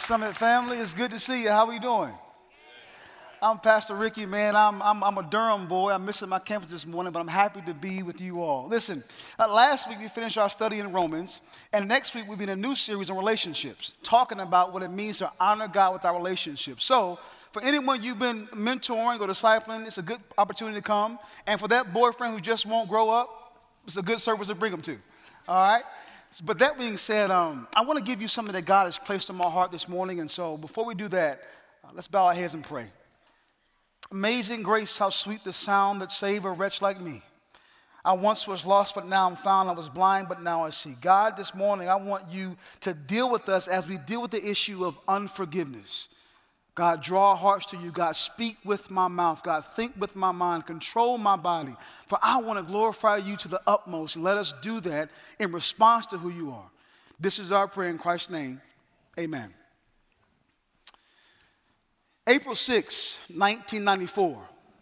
Summit family, it's good to see you. How are you doing? I'm Pastor Ricky, man. I'm a Durham boy. I'm missing my campus this morning, but I'm happy to be with you all. Listen, last week we finished our study in Romans, and next week we'll be in a new series on relationships, talking about what it means to honor God with our relationships. So, for anyone you've been mentoring or discipling, it's a good opportunity to come. And for that boyfriend who just won't grow up, it's a good service to bring them to. All right? But that being said, I want to give you something that God has placed on my heart this morning. And so before we do that, let's bow our heads and pray. Amazing grace, how sweet the sound that saved a wretch like me. I once was lost, but now I'm found. I was blind, but now I see. God, this morning, I want you to deal with us as we deal with the issue of unforgiveness. God, draw our hearts to you. God, speak with my mouth. God, think with my mind. Control my body. For I want to glorify you to the utmost. And let us do that in response to who you are. This is our prayer in Christ's name. Amen. April 6, 1994.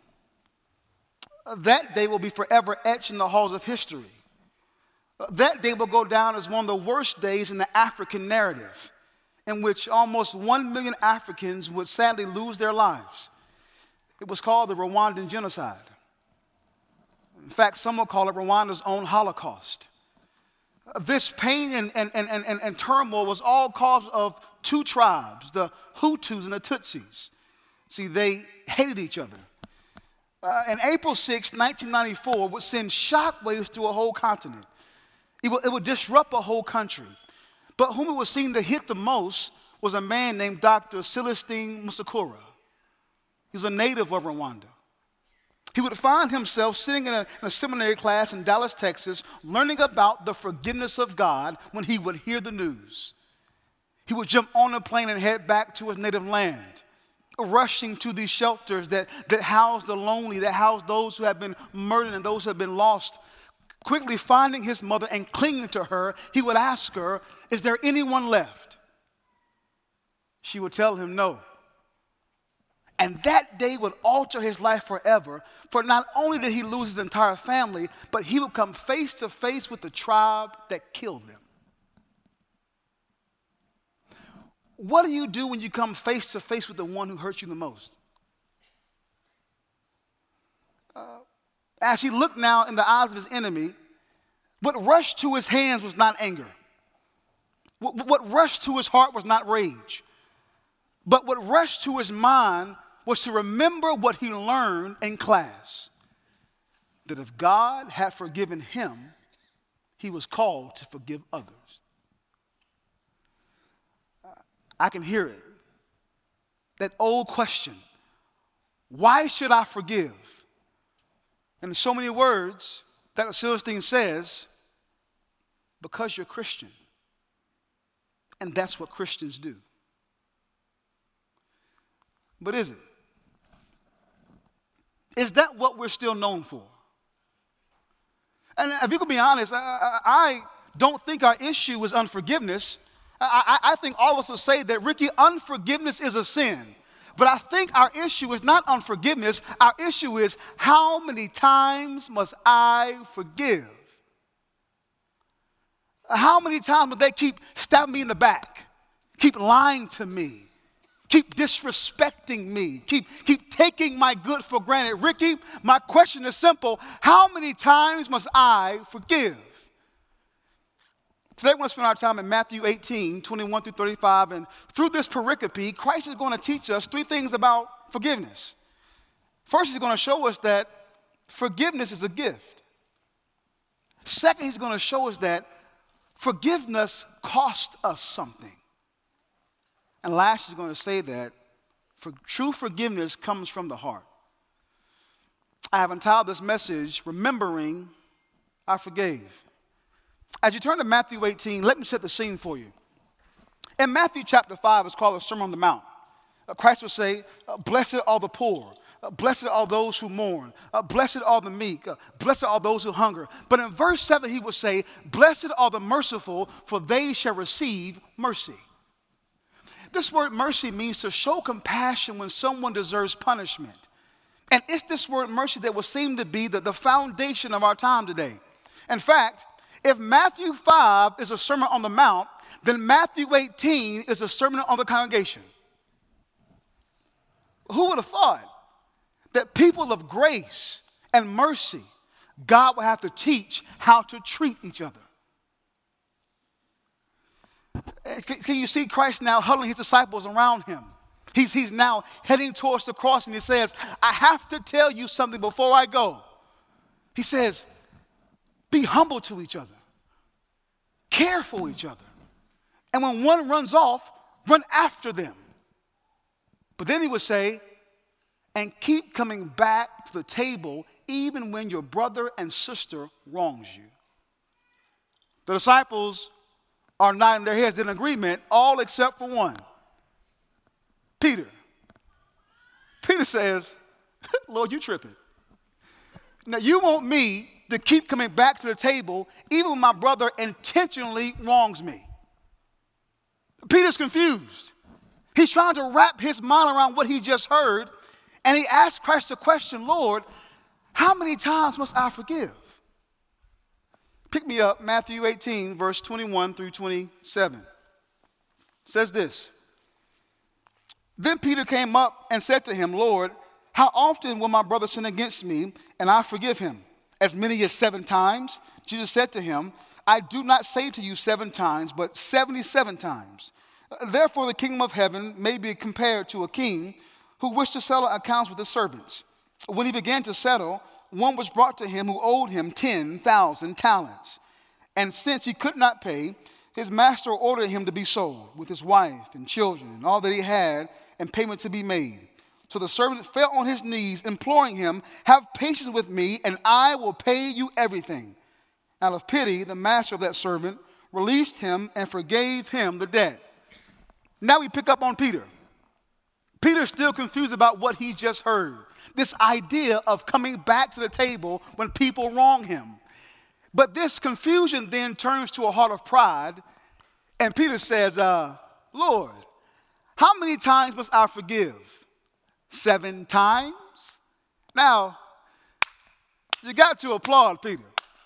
That day will be forever etched in the halls of history. That day will go down as one of the worst days in the African narrative, in which almost 1 million Africans would sadly lose their lives. It was called the Rwandan genocide. In fact, some will call it Rwanda's own Holocaust. This pain and turmoil was all caused of two tribes, the Hutus and the Tutsis. See, they hated each other. And April 6, 1994 would send shockwaves through a whole continent. It would disrupt a whole country. But whom it was seen to hit the most was a man named Dr. Celestine Musakura. He was a native of Rwanda. He would find himself sitting in a seminary class in Dallas, Texas, learning about the forgiveness of God when he would hear the news. He would jump on a plane and head back to his native land, rushing to these shelters that house the lonely, that house those who have been murdered and those who have been lost. Quickly finding his mother and clinging to her, he would ask her, "Is there anyone left?" She would tell him no. And that day would alter his life forever, for not only did he lose his entire family, but he would come face to face with the tribe that killed them. What do you do when you come face to face with the one who hurt you the most? As he looked now in the eyes of his enemy, what rushed to his hands was not anger. What rushed to his heart was not rage. But what rushed to his mind was to remember what he learned in class. That if God had forgiven him, he was called to forgive others. I can hear it. That old question, why should I forgive? And in so many words, Dr. Celestine says, because you're Christian. And that's what Christians do. But is it? Is that what we're still known for? And if you can be honest, I don't think our issue is unforgiveness. I think all of us will say that, Ricky, unforgiveness is a sin. But I think our issue is not unforgiveness. Our issue is, how many times must I forgive? How many times must they keep stabbing me in the back, keep lying to me, keep disrespecting me, keep taking my good for granted? Ricky, my question is simple. How many times must I forgive? Today we're going to spend our time in Matthew 18, 21 through 35. And through this pericope, Christ is going to teach us three things about forgiveness. First, he's going to show us that forgiveness is a gift. Second, he's going to show us that forgiveness costs us something. And last, he's going to say that true forgiveness comes from the heart. I have entitled this message, Remembering I Forgave. As you turn to Matthew 18, let me set the scene for you. In Matthew chapter 5, it's called the Sermon on the Mount. Christ will say, blessed are the poor, blessed are those who mourn, blessed are the meek, blessed are those who hunger. But in verse 7, he will say, blessed are the merciful, for they shall receive mercy. This word mercy means to show compassion when someone deserves punishment. And it's this word mercy that will seem to be the foundation of our time today. In fact, if Matthew 5 is a Sermon on the Mount, then Matthew 18 is a sermon on the congregation. Who would have thought that people of grace and mercy, God will have to teach how to treat each other? Can you see Christ now huddling his disciples around him? He's now heading towards the cross, and he says, I have to tell you something before I go. He says, be humble to each other. Care for each other. And when one runs off, run after them. But then he would say, and keep coming back to the table even when your brother and sister wrongs you. The disciples are nodding their heads in agreement, all except for one. Peter. Peter says, Lord, you tripping. Now you want me to keep coming back to the table even when my brother intentionally wrongs me. Peter's confused. He's trying to wrap his mind around what he just heard, and he asks Christ the question, Lord, how many times must I forgive? Pick me up, Matthew 18, verse 21 through 27. It says this. Then Peter came up and said to him, Lord, how often will my brother sin against me and I forgive him? As many as 7 times? Jesus said to him, I do not say to you 7 times, but 77 times. Therefore the kingdom of heaven may be compared to a king who wished to settle accounts with his servants. When he began to settle, one was brought to him who owed him 10,000 talents. And since he could not pay, his master ordered him to be sold with his wife and children and all that he had, and payment to be made. So the servant fell on his knees, imploring him, have patience with me, and I will pay you everything. Out of pity, the master of that servant released him and forgave him the debt. Now we pick up on Peter. Peter's still confused about what he just heard. This idea of coming back to the table when people wrong him. But this confusion then turns to a heart of pride, and Peter says, Lord, how many times must I forgive? 7 times? Now, you got to applaud Peter.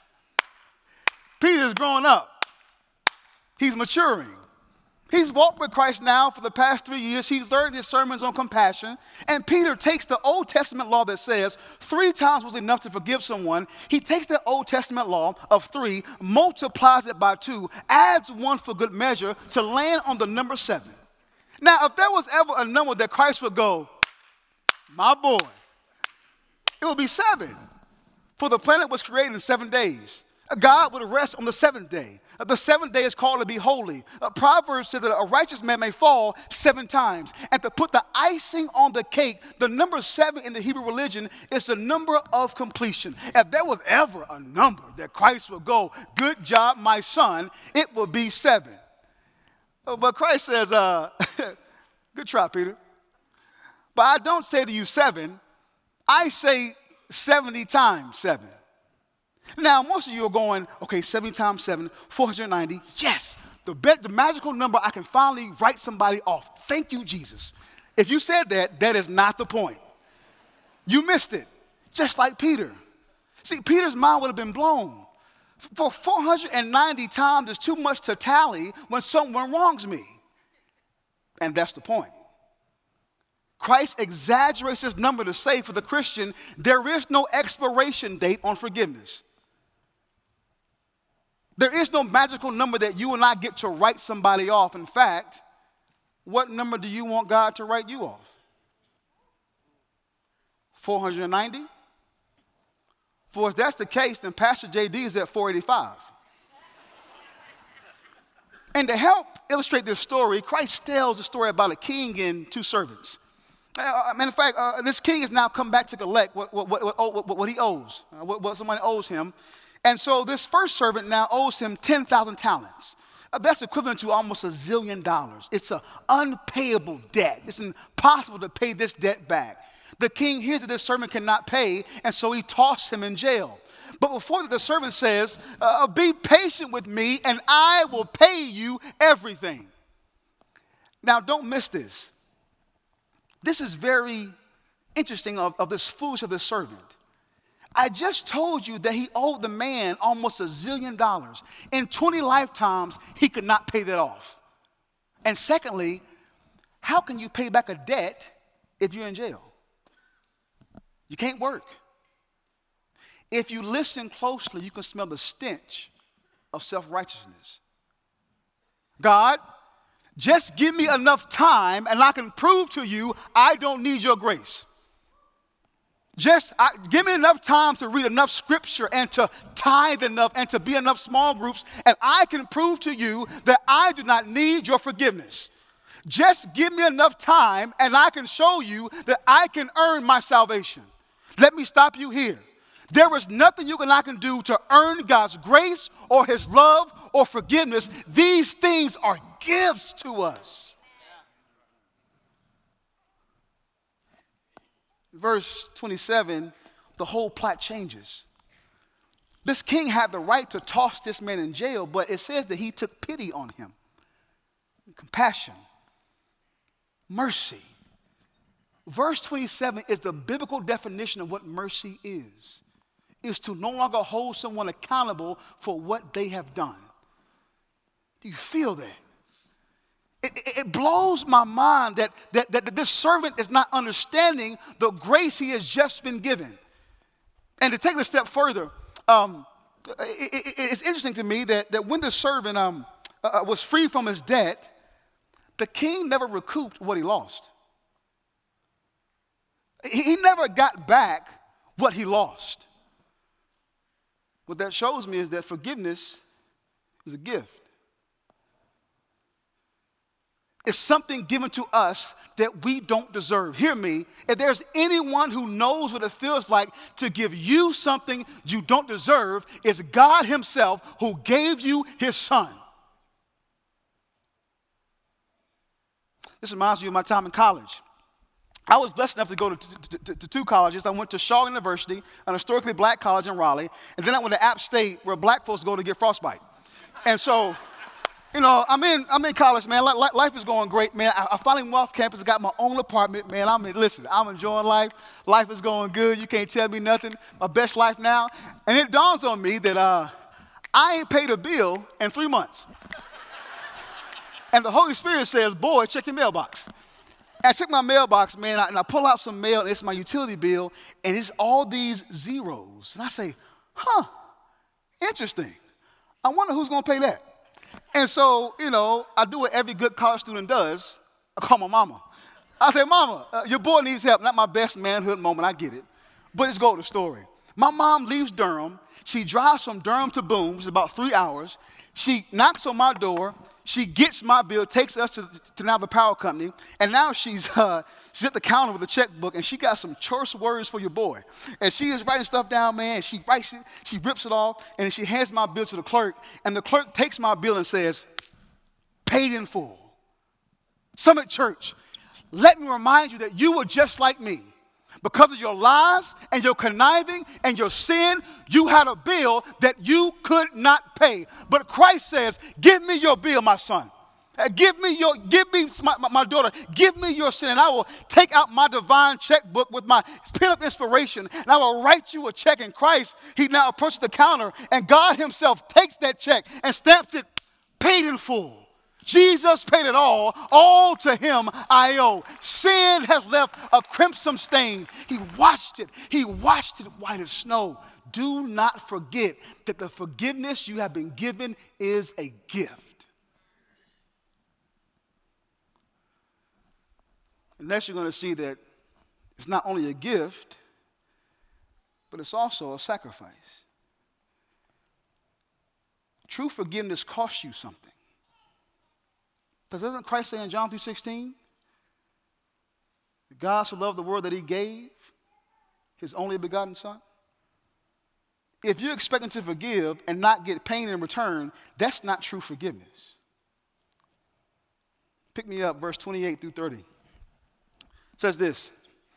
Peter's growing up. He's maturing. He's walked with Christ now for the past 3 years. He's learned his sermons on compassion. And Peter takes the Old Testament law that says 3 times was enough to forgive someone. He takes the Old Testament law of 3, multiplies it by 2, adds 1 for good measure to land on the number 7. Now, if there was ever a number that Christ would go, my boy, it would be 7. For the planet was created in 7 days. God would rest on the 7th day. The 7th day is called to be holy. Proverbs says that a righteous man may fall 7 times. And to put the icing on the cake, the number 7 in the Hebrew religion is the number of completion. If there was ever a number that Christ would go, good job, my son, it would be 7. But Christ says, good try, Peter. But I don't say to you 7, I say 70 times 7. Now, most of you are going, okay, 70 times 7, 490. Yes, the magical number I can finally write somebody off. Thank you, Jesus. If you said that, that is not the point. You missed it, just like Peter. See, Peter's mind would have been blown. For 490 times is too much to tally when someone wrongs me. And that's the point. Christ exaggerates this number to say for the Christian, there is no expiration date on forgiveness. There is no magical number that you and I get to write somebody off. In fact, what number do you want God to write you off? 490? For if that's the case, then Pastor JD is at 485. And to help illustrate this story, Christ tells a story about a king and 2 servants. Matter of fact, this king has now come back to collect what he owes, what somebody owes him. And so this first servant now owes him 10,000 talents. That's equivalent to almost $1 zillion. It's an unpayable debt. It's impossible to pay this debt back. The king hears that this servant cannot pay, and so he tosses him in jail. But before that, the servant says, be patient with me, and I will pay you everything. Now, don't miss this. This is very interesting of this foolishness of this servant. I just told you that he owed the man almost $1 zillion. In 20 lifetimes, he could not pay that off. And secondly, how can you pay back a debt if you're in jail? You can't work. If you listen closely, you can smell the stench of self-righteousness. God, just give me enough time and I can prove to you I don't need your grace. Just give me enough time to read enough scripture and to tithe enough and to be enough small groups, and I can prove to you that I do not need your forgiveness. Just give me enough time and I can show you that I can earn my salvation. Let me stop you here. There is nothing you and I can do to earn God's grace or his love or forgiveness. These things are gifts to us. Verse 27, the whole plot changes. This king had the right to toss this man in jail, but it says that he took pity on him. Compassion. Mercy. Verse 27 is the biblical definition of what mercy is. It's to no longer hold someone accountable for what they have done. Do you feel that? It blows my mind that this servant is not understanding the grace he has just been given. And to take it a step further, it's interesting to me that when the servant was free from his debt, the king never recouped what he lost. He never got back what he lost. What that shows me is that forgiveness is a gift. It's something given to us that we don't deserve. Hear me. If there's anyone who knows what it feels like to give you something you don't deserve, it's God himself who gave you his son. This reminds me of my time in college. I was blessed enough to go to two colleges. I went to Shaw University, an historically black college in Raleigh, and then I went to App State, where black folks go to get frostbite. And so, you know, I'm in college, man. Life is going great, man. I finally moved off campus, got my own apartment, man. I'm enjoying life. Life is going good. You can't tell me nothing. My best life now. And it dawns on me that I ain't paid a bill in 3 months. And the Holy Spirit says, boy, check your mailbox. And I check my mailbox, man, and I pull out some mail, and it's my utility bill, and it's all these zeros. And I say, interesting. I wonder who's going to pay that. And so, you know, I do what every good college student does. I call my mama. I say, Mama, your boy needs help. Not my best manhood moment, I get it. But it's go to the story. My mom leaves Durham. She drives from Durham to Boone, which is about 3 hours. She knocks on my door. She gets my bill, takes us to now the power company, and now she's at the counter with a checkbook, and she got some choice words for your boy. And she is writing stuff down, man, and she writes it, she rips it off, and she hands my bill to the clerk, and the clerk takes my bill and says, paid in full. Summit Church, let me remind you that you were just like me. Because of your lies and your conniving and your sin, you had a bill that you could not pay. But Christ says, give me your bill, my son. Give me my daughter. Give me your sin, and I will take out my divine checkbook with my pen of inspiration, and I will write you a check. In Christ, he now approaches the counter, and God himself takes that check and stamps it paid in full. Jesus paid it all to him I owe. Sin has left a crimson stain. He washed it white as snow. Do not forget that the forgiveness you have been given is a gift. Unless you're going to see that it's not only a gift, but it's also a sacrifice. True forgiveness costs you something. Because doesn't Christ say in John 3:16, that God so loved the world that he gave his only begotten son? If you're expecting to forgive and not get pain in return, that's not true forgiveness. Pick me up, verse 28 through 30. It says this,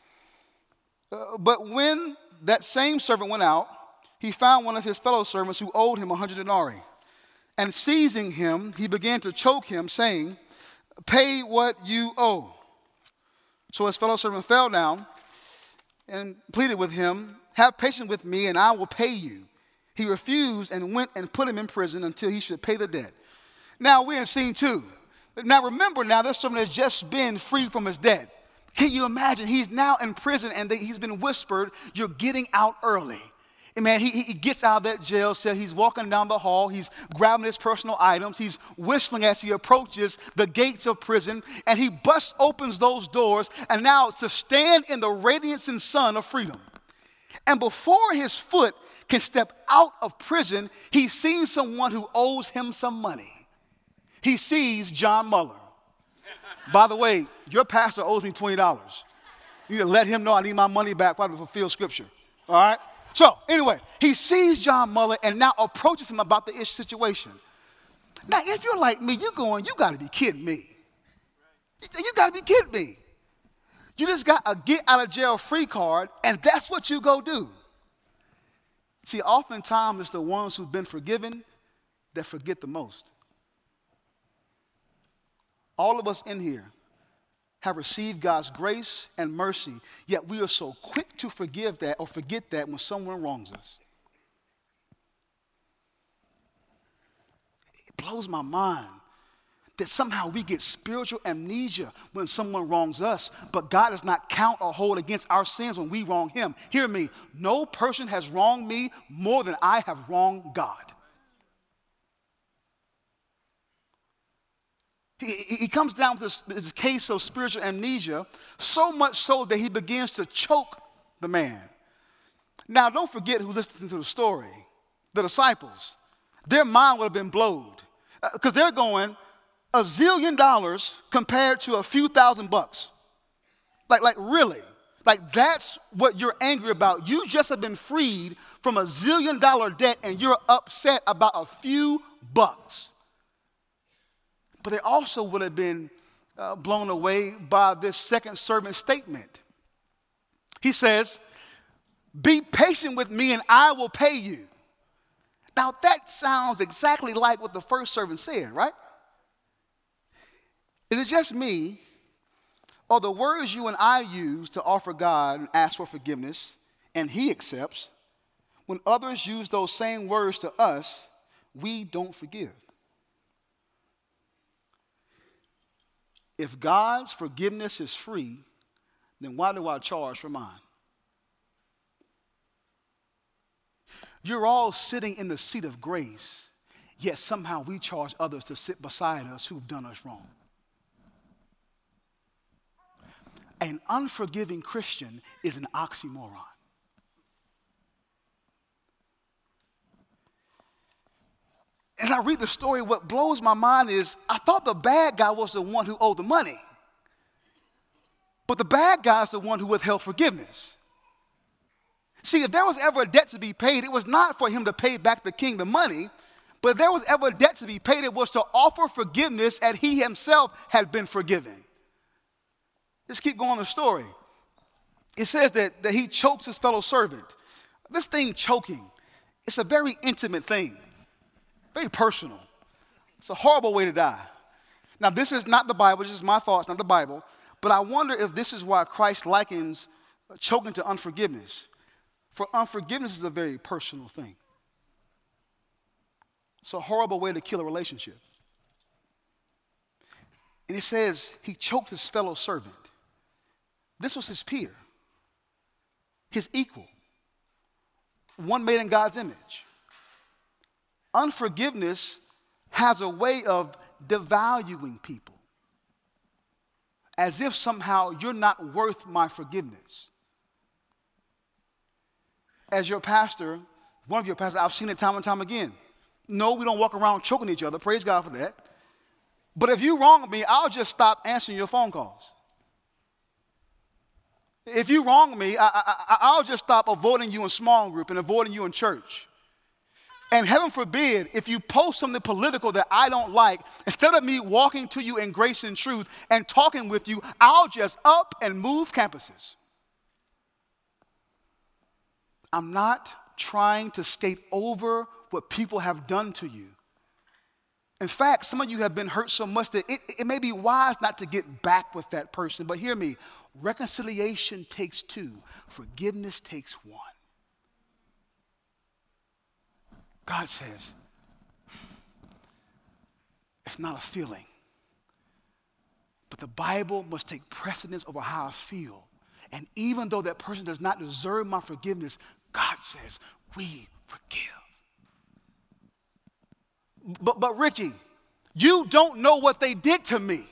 but when that same servant went out, he found one of his fellow servants who owed him 100 denarii. And seizing him, he began to choke him, saying, pay what you owe. So his fellow servant fell down and pleaded with him, have patience with me and I will pay you. He refused and went and put him in prison until he should pay the debt. Now we're in scene 2. Now remember, this servant has just been freed from his debt. Can you imagine? He's now in prison and he's been whispered, you're getting out early. And man, he gets out of that jail cell. He's walking down the hall. He's grabbing his personal items. He's whistling as he approaches the gates of prison. And he busts open those doors. And now to stand in the radiance and sun of freedom. And before his foot can step out of prison, he sees someone who owes him some money. He sees John Muller. By the way, your pastor owes me $20. You need to let him know I need my money back while I fulfill scripture. All right? So, anyway, he sees John Muller and now approaches him about the situation. Now, if you're like me, you're going, you got to be kidding me. You got to be kidding me. You just got a get out of jail free card, and that's what you go do. See, oftentimes it's the ones who've been forgiven that forget the most. All of us in here have received God's grace and mercy, yet we are so quick to forgive that or forget that when someone wrongs us. It blows my mind that somehow we get spiritual amnesia when someone wrongs us, but God does not count or hold against our sins when we wrong him. Hear me, no person has wronged me more than I have wronged God. He comes down with this case of spiritual amnesia, so much so that he begins to choke the man. Now, don't forget who listened to the story, the disciples. Their mind would have been blown because they're going $1 zillion compared to a few $1,000. Like really? Like that's what you're angry about. You just have been freed from $1 zillion debt and you're upset about a few bucks. But they also would have been blown away by this second servant statement. He says, be patient with me and I will pay you. Now that sounds exactly like what the first servant said, right? Is it just me, or the words you and I use to offer God and ask for forgiveness, and he accepts, when others use those same words to us, we don't forgive? If God's forgiveness is free, then why do I charge for mine? You're all sitting in the seat of grace, yet somehow we charge others to sit beside us who've done us wrong. An unforgiving Christian is an oxymoron. As I read the story, what blows my mind is I thought the bad guy was the one who owed the money. But the bad guy is the one who withheld forgiveness. See, if there was ever a debt to be paid, it was not for him to pay back the king the money, but if there was ever a debt to be paid, it was to offer forgiveness as he himself had been forgiven. Let's keep going the story. It says that he chokes his fellow servant. This thing choking, it's a very intimate thing. Very personal. It's a horrible way to die. Now, this is not the Bible. This is my thoughts, not the Bible. But I wonder if this is why Christ likens choking to unforgiveness. For unforgiveness is a very personal thing. It's a horrible way to kill a relationship. And it says he choked his fellow servant. This was his peer, his equal, one made in God's image. Unforgiveness has a way of devaluing people, as if somehow you're not worth my forgiveness. As your pastor, one of your pastors, I've seen it time and time again. No, we don't walk around choking each other. Praise God for that. But if you wrong me, I'll just stop answering your phone calls. If you wrong me, I'll just stop avoiding you in small group and avoiding you in church. And heaven forbid, if you post something political that I don't like, instead of me walking to you in grace and truth and talking with you, I'll just up and move campuses. I'm not trying to skate over what people have done to you. In fact, some of you have been hurt so much that it may be wise not to get back with that person. But hear me, reconciliation takes two. Forgiveness takes one. God says, it's not a feeling. But the Bible must take precedence over how I feel. And even though that person does not deserve my forgiveness, God says, we forgive. But Ricky, you don't know what they did to me.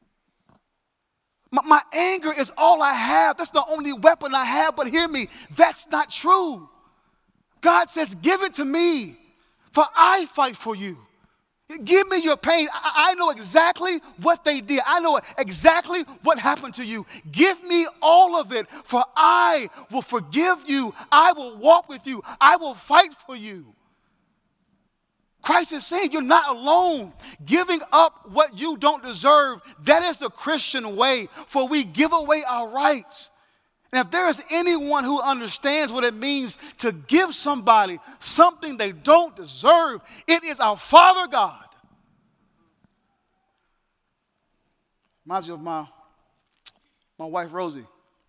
My anger is all I have. That's the only weapon I have. But hear me, that's not true. God says, give it to me, for I fight for you. Give me your pain. I know exactly what they did. I know exactly what happened to you. Give me all of it, for I will forgive you. I will walk with you. I will fight for you. Christ is saying you're not alone. Giving up what you don't deserve, that is the Christian way, for we give away our rights. And if there is anyone who understands what it means to give somebody something they don't deserve, it is our Father God. Reminds me of my wife, Rosie.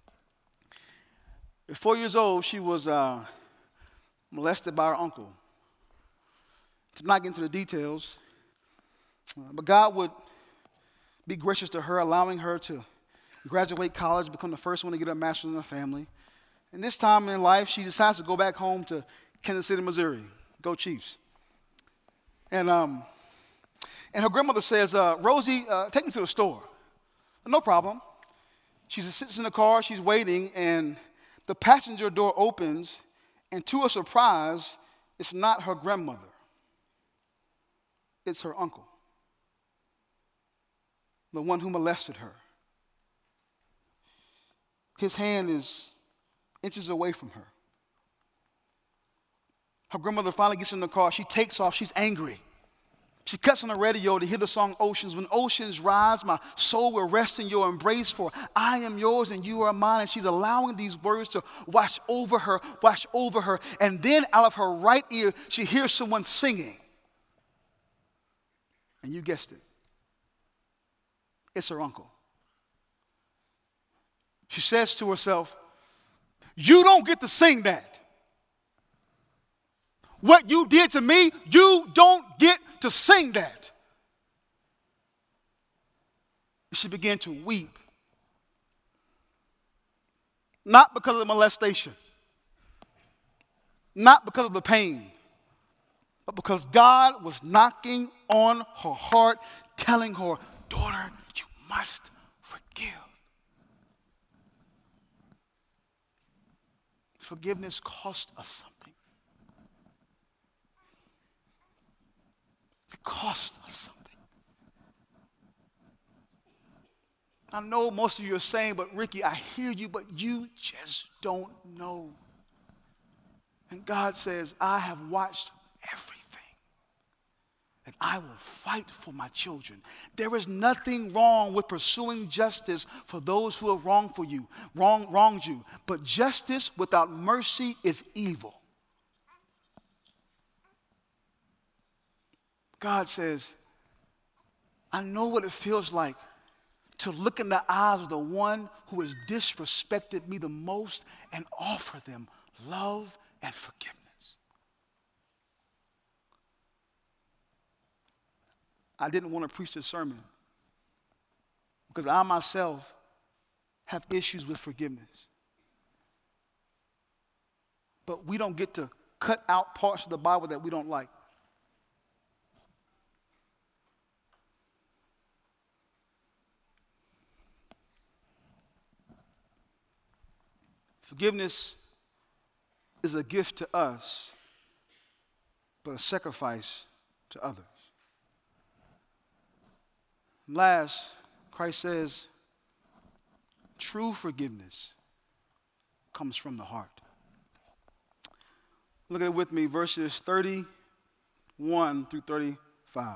At 4 years old, she was molested by her uncle. To not get into the details, but God would be gracious to her, allowing her to graduate college, become the first one to get a master's in her family. And this time in life, she decides to go back home to Kansas City, Missouri. Go Chiefs. And her grandmother says, Rosie, take me to the store. No problem. She sits in the car, she's waiting, and the passenger door opens, and to her surprise, it's not her grandmother. It's her uncle, the one who molested her. His hand is inches away from her. Her grandmother finally gets in the car. She takes off. She's angry. She cuts on the radio to hear the song Oceans. When oceans rise, my soul will rest in your embrace, for I am yours and you are mine. And she's allowing these words to wash over her. And then out of her right ear, she hears someone singing. And you guessed it. It's her uncle. She says to herself, you don't get to sing that. What you did to me, you don't get to sing that. She began to weep. Not because of the molestation. Not because of the pain. But because God was knocking on her heart, telling her, daughter, you must forgive. Forgiveness cost us something. It cost us something. I know most of you are saying, but Ricky, I hear you, but you just don't know. And God says, I have watched everything. And I will fight for my children. There is nothing wrong with pursuing justice for those who have wronged you. But justice without mercy is evil. God says, I know what it feels like to look in the eyes of the one who has disrespected me the most and offer them love and forgiveness. I didn't want to preach this sermon because I myself have issues with forgiveness. But we don't get to cut out parts of the Bible that we don't like. Forgiveness is a gift to us, but a sacrifice to others. Last, Christ says, true forgiveness comes from the heart. Look at it with me, verses 31 through 35.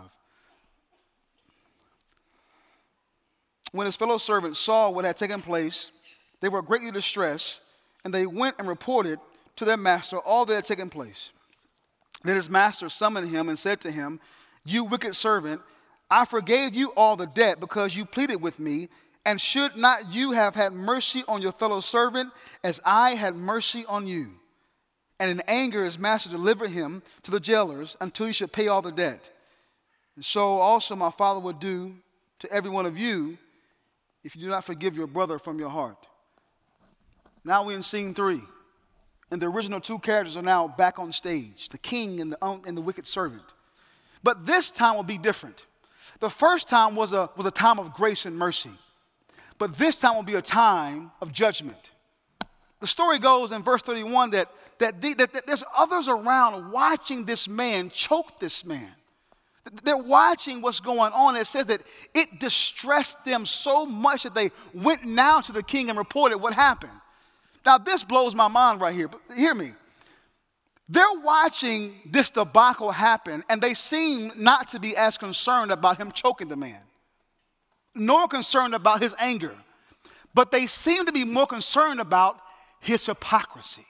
When his fellow servants saw what had taken place, they were greatly distressed, and they went and reported to their master all that had taken place. Then his master summoned him and said to him, you wicked servant, I forgave you all the debt because you pleaded with me, and should not you have had mercy on your fellow servant as I had mercy on you? And in anger his master delivered him to the jailers until he should pay all the debt. And so also my Father will do to every one of you if you do not forgive your brother from your heart. Now we're in scene 3. And the original 2 characters are now back on stage, the king and the wicked servant. But this time will be different. The first time was a time of grace and mercy. But this time will be a time of judgment. The story goes in verse 31 that there's others around watching this man choke this man. They're watching what's going on. It says that it distressed them so much that they went now to the king and reported what happened. Now, this blows my mind right here, but hear me. They're watching this debacle happen, and they seem not to be as concerned about him choking the man, nor concerned about his anger, but they seem to be more concerned about his hypocrisy.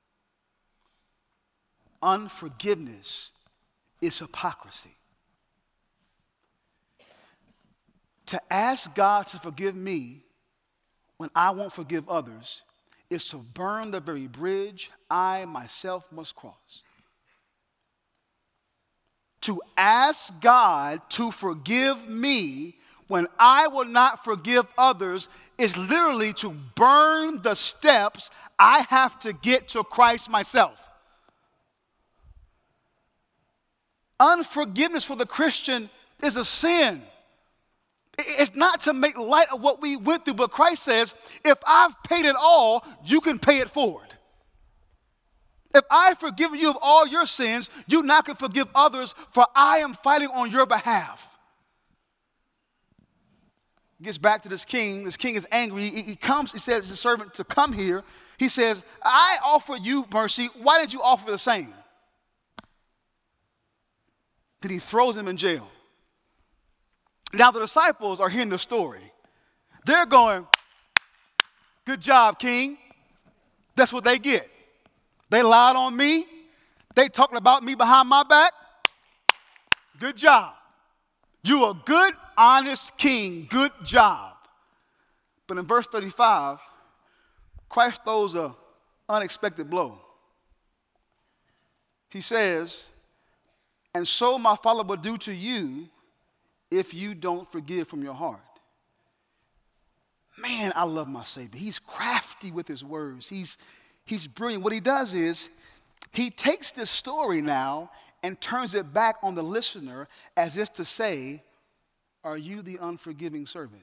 Unforgiveness is hypocrisy. To ask God to forgive me when I won't forgive others is to burn the very bridge I myself must cross. To ask God to forgive me when I will not forgive others is literally to burn the steps I have to get to Christ myself. Unforgiveness for the Christian is a sin. It's not to make light of what we went through, but Christ says, if I've paid it all, you can pay it forward. If I've forgiven you of all your sins, you now can forgive others, for I am fighting on your behalf. He gets back to this king. This king is angry. He comes, he says to the servant to come here. He says, I offer you mercy. Why didn't you offer the same? Then he throws him in jail. Now the disciples are hearing the story. They're going, good job, king. That's what they get. They lied on me. They talking about me behind my back. Good job. You a good, honest king. Good job. But in verse 35, Christ throws an unexpected blow. He says, and so my Father will do to you if you don't forgive from your heart. Man, I love my Savior. He's crafty with his words. He's brilliant. What he does is he takes this story now and turns it back on the listener as if to say, are you the unforgiving servant?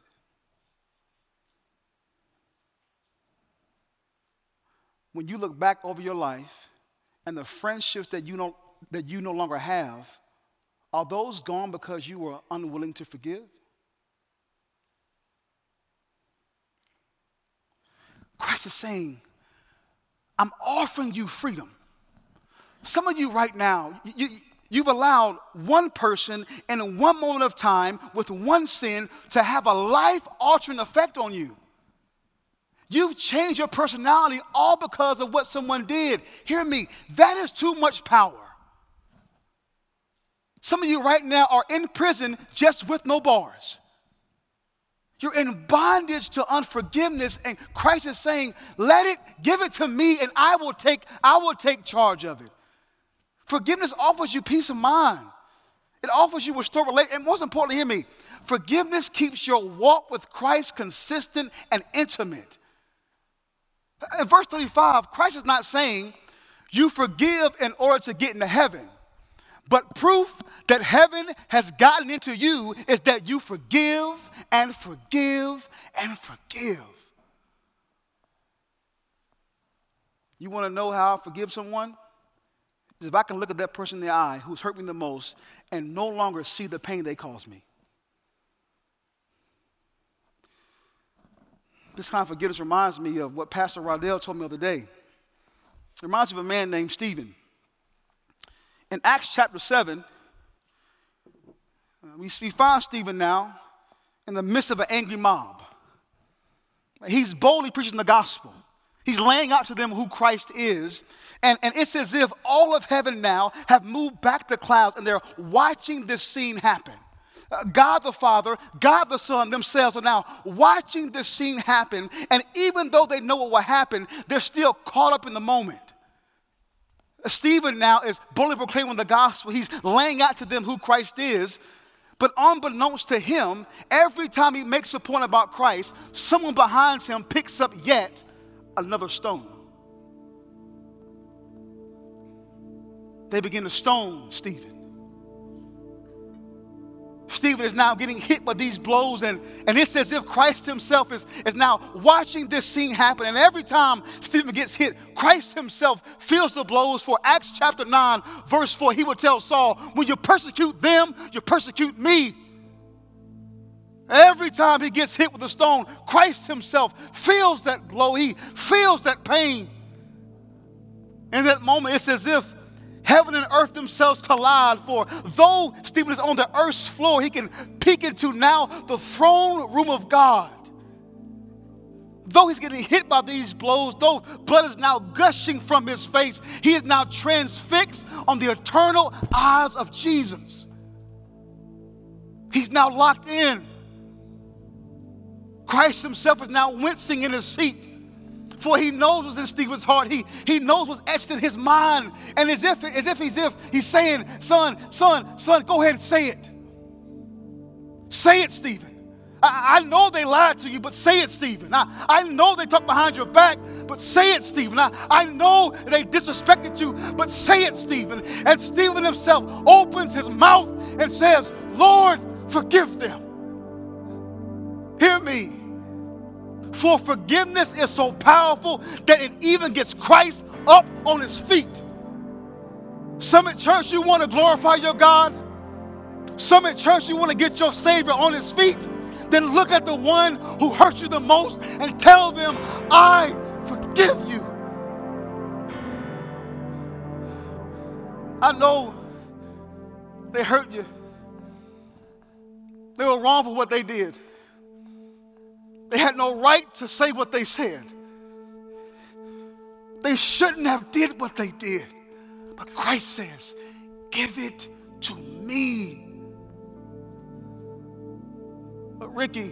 When you look back over your life and the friendships that you no longer have, are those gone because you were unwilling to forgive? Christ is saying, I'm offering you freedom. Some of you right now, you've allowed one person in one moment of time with one sin to have a life-altering effect on you. You've changed your personality all because of what someone did. Hear me, that is too much power. Some of you right now are in prison just with no bars. You're in bondage to unforgiveness, and Christ is saying, give it to me, and I will take charge of it. Forgiveness offers you peace of mind. It offers you restored relationship. And most importantly, hear me, forgiveness keeps your walk with Christ consistent and intimate. In verse 35, Christ is not saying you forgive in order to get into heaven. But proof that heaven has gotten into you is that you forgive and forgive and forgive. You want to know how I forgive someone? Is if I can look at that person in the eye who's hurt me the most and no longer see the pain they caused me. This kind of forgiveness reminds me of what Pastor Rodell told me the other day. It reminds me of a man named Stephen. In Acts chapter 7, we find Stephen now in the midst of an angry mob. He's boldly preaching the gospel. He's laying out to them who Christ is. And it's as if all of heaven now have moved back to clouds and they're watching this scene happen. God the Father, God the Son themselves are now watching this scene happen. And even though they know what will happen, they're still caught up in the moment. Stephen now is boldly proclaiming the gospel. He's laying out to them who Christ is. But unbeknownst to him, every time he makes a point about Christ, someone behind him picks up yet another stone. They begin to stone Stephen. Stephen is now getting hit by these blows, and it's as if Christ himself is now watching this scene happen. And every time Stephen gets hit, Christ himself feels the blows. For Acts chapter 9, verse 4, he would tell Saul, when you persecute them, you persecute me. Every time he gets hit with a stone, Christ himself feels that blow. He feels that pain. In that moment, it's as if heaven and earth themselves collide, for though Stephen is on the earth's floor, he can peek into now the throne room of God. Though he's getting hit by these blows, though blood is now gushing from his face, he is now transfixed on the eternal eyes of Jesus. He's now locked in. Christ himself is now wincing in his seat. For he knows what's in Stephen's heart. He knows what's etched in his mind. And as if he's saying, son, go ahead and say it. Say it, Stephen. I know they lied to you, but say it, Stephen. I know they talked behind your back, but say it, Stephen. I know they disrespected you, but say it, Stephen. And Stephen himself opens his mouth and says, Lord, forgive them. Hear me. For forgiveness is so powerful that it even gets Christ up on his feet. Summit Church, you want to glorify your God? Summit Church, you want to get your Savior on his feet? Then look at the one who hurt you the most and tell them, I forgive you. I know they hurt you. They were wrong for what they did. They had no right to say what they said. They shouldn't have did what they did. But Christ says, give it to me. But Ricky,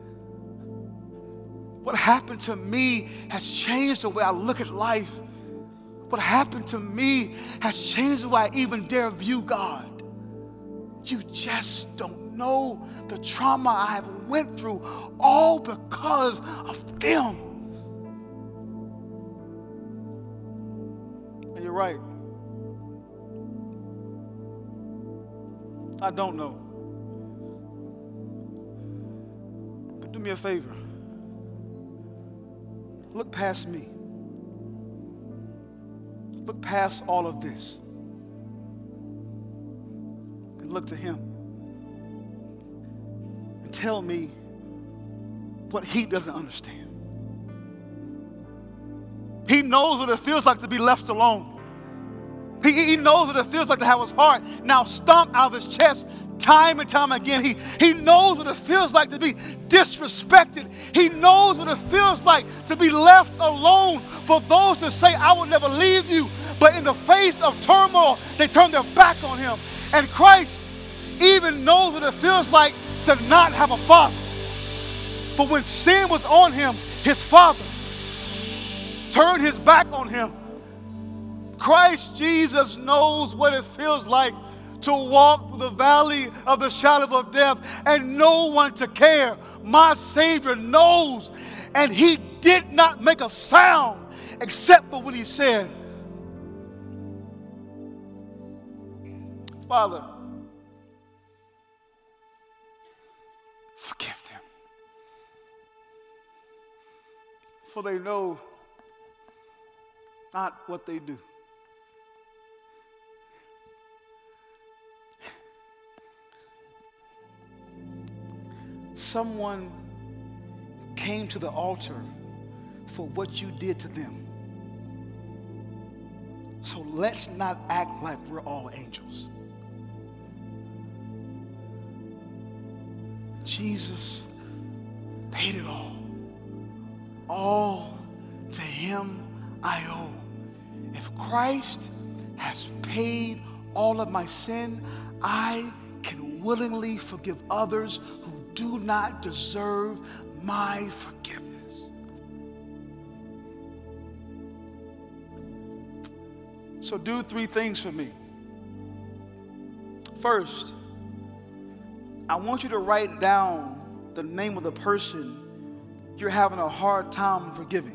what happened to me has changed the way I look at life. What happened to me has changed the way I even dare view God. You just don't know the trauma I have went through, all because of them. And you're right. I don't know. But do me a favor. Look past me. Look past all of this. And look to him. And tell me what he doesn't understand. He knows what it feels like to be left alone. He knows what it feels like to have his heart now stomped out of his chest time and time again. He knows what it feels like to be disrespected. He knows what it feels like to be left alone. For those that say, I will never leave you, but in the face of turmoil, they turn their back on him. And Christ even knows what it feels like to not have a father. For when sin was on him, his father turned his back on him. Christ Jesus knows what it feels like to walk through the valley of the shadow of death and no one to care. My Savior knows, and he did not make a sound except for when he said, Father, forgive them, for they know not what they do. Someone came to the altar for what you did to them. So let's not act like we're all angels. Jesus paid it all. All to him I owe. If Christ has paid all of my sin, I can willingly forgive others who do not deserve my forgiveness. So do 3 things for me. First, I want you to write down the name of the person you're having a hard time forgiving.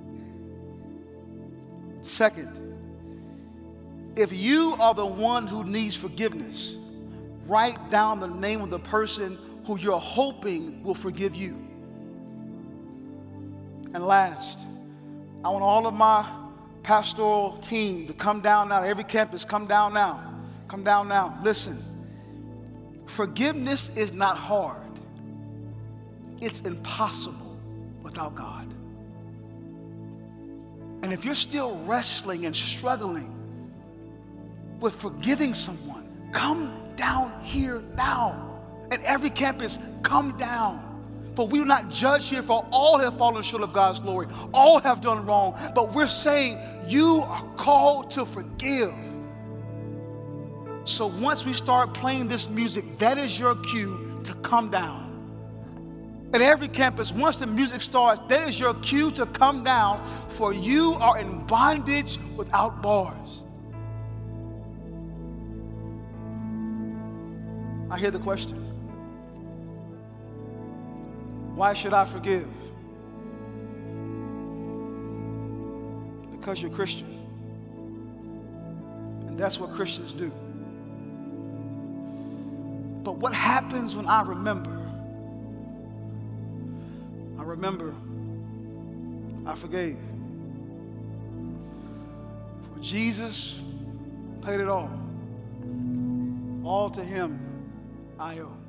Second, if you are the one who needs forgiveness, write down the name of the person who you're hoping will forgive you. And last, I want all of my pastoral team to come down now. Every campus, come down now. Come down now. Listen, forgiveness is not hard. It's impossible without God. And if you're still wrestling and struggling with forgiving someone, come down here now. At every campus, come down. For we will not judge here, for all have fallen short of God's glory. All have done wrong. But we're saying you are called to forgive. So once we start playing this music, that is your cue to come down. At every campus, once the music starts, that is your cue to come down, for you are in bondage without bars. I hear the question. Why should I forgive? Because you're Christian. And that's what Christians do. But what happens when I remember? I forgave. For Jesus paid it all. All to him I owe.